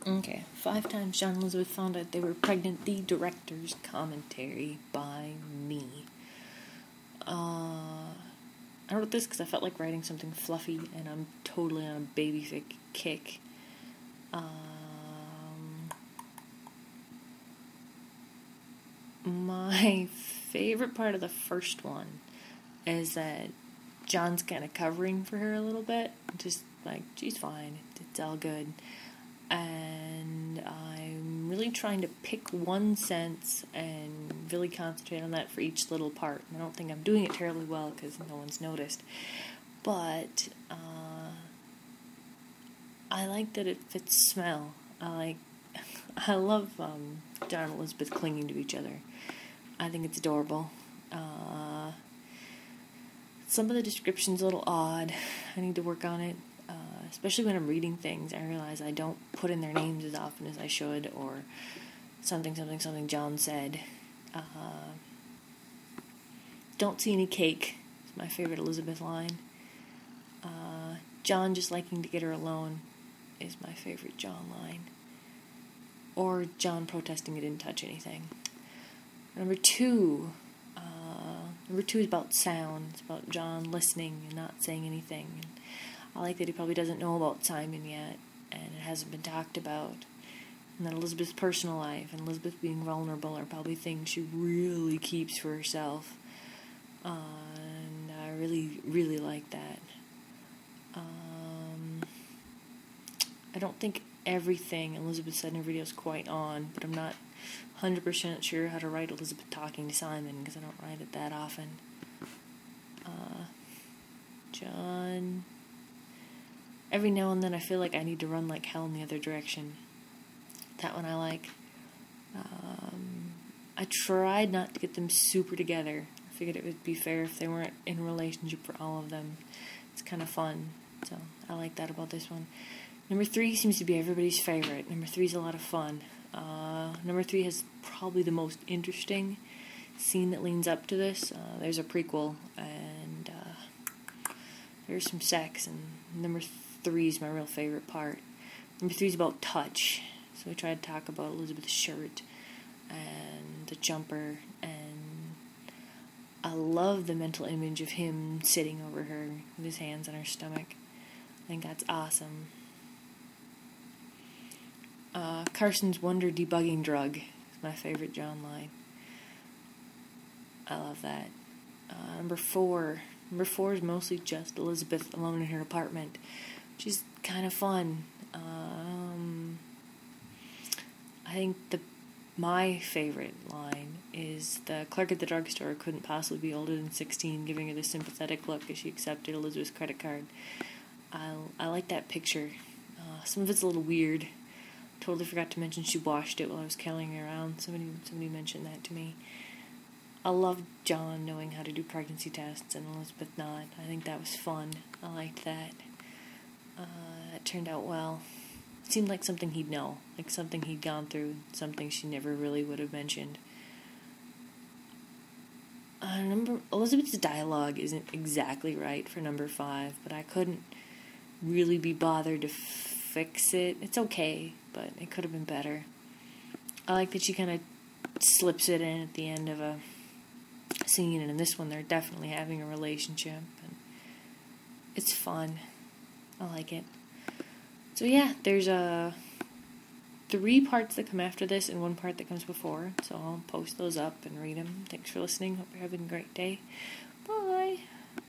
Okay, 5 times John and Elizabeth found out they were pregnant. The director's commentary by me. I wrote this because I felt like writing something fluffy, and I'm totally on a babyfic kick. My favorite part of the first one is that John's kind of covering for her a little bit. Just like, she's fine. It's all good. And I'm really trying to pick one sense and really concentrate on that for each little part. I don't think I'm doing it terribly well because no one's noticed. But I like that it fits smell. I love John and Elizabeth clinging to each other. I think it's adorable. Some of the description's a little odd. I need to work on it. Especially when I'm reading things, I realize I don't put in their names as often as I should, or something John said. Don't see any cake. It's my favorite Elizabeth line. John just liking to get her alone is my favorite John line. Or John protesting he didn't touch anything. Number two is about sound. It's about John listening and not saying anything. And I like that he probably doesn't know about Simon yet, and it hasn't been talked about. And that Elizabeth's personal life and Elizabeth being vulnerable are probably things she really keeps for herself. And I really, really like that. I don't think everything Elizabeth said in her video is quite on, but I'm not 100% sure how to write Elizabeth talking to Simon, because I don't write it that often. John... Every now and then I feel like I need to run like hell in the other direction. That one I like. I tried not to get them super together. I figured it would be fair if they weren't in a relationship for all of them. It's kind of fun. So I like that about this one. Number 3 seems to be everybody's favorite. Number 3 is a lot of fun. Number 3 has probably the most interesting scene that leans up to this. There's a prequel, and there's some sex, and number 3 is my real favorite part. Number 3 is about touch. So we tried to talk about Elizabeth's shirt and the jumper, and I love the mental image of him sitting over her with his hands on her stomach. I think that's awesome. Carson's wonder debugging drug is my favorite John line. I love that. Number 4 is mostly just Elizabeth alone in her apartment. She's kind of fun. I think my favorite line is the clerk at the drugstore couldn't possibly be older than 16, giving her the sympathetic look as she accepted Elizabeth's credit card. I like that picture. Some of it's a little weird. Totally forgot to mention she washed it while I was carrying her around. Somebody mentioned that to me. I love John knowing how to do pregnancy tests and Elizabeth not. I think that was fun. I liked that. It turned out well. It seemed like something he'd know, like something he'd gone through, something she never really would have mentioned. Elizabeth's dialogue isn't exactly right for number 5, but I couldn't really be bothered to fix it. It's okay, but it could have been better. I like that she kind of slips it in at the end of a scene, and in this one they're definitely having a relationship, and it's fun. I like it. So yeah, there's 3 parts that come after this and 1 part that comes before, so I'll post those up and read them. Thanks for listening. Hope you're having a great day.